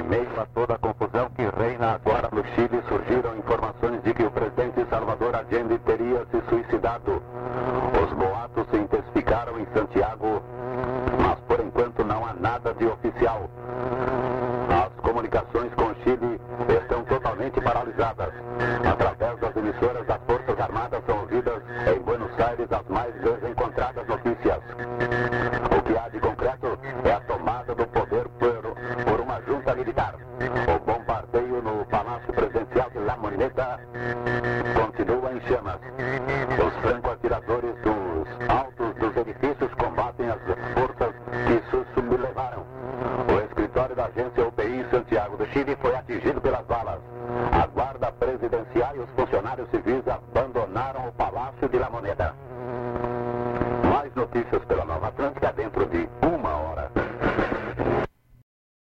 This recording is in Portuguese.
meio a toda a confusão que reina agora no Chile, surgiram informações de que o presidente Salvador Allende teria se suicidado. Os boatos se intensificaram em Santiago, mas por enquanto não há nada de oficial. As comunicações com o Chile estão totalmente paralisadas. Através das emissoras das Forças Armadas são ouvidas em Buenos Aires as mais desencontradas notícias. O que há de concreto é a tomada do poder por uma junta militar. O bombardeio no Palácio Presidencial de La Moneda continua em chamas. Os franco-atiradores dos altos dos edifícios combatem as forças que se sublevaram. O escritório da agência UPI em Santiago do Chile foi atingido pelas balas. A guarda presidencial e os funcionários civis abandonaram o Palácio de La Moneda. Mais notícias pela Nova Atlântica dentro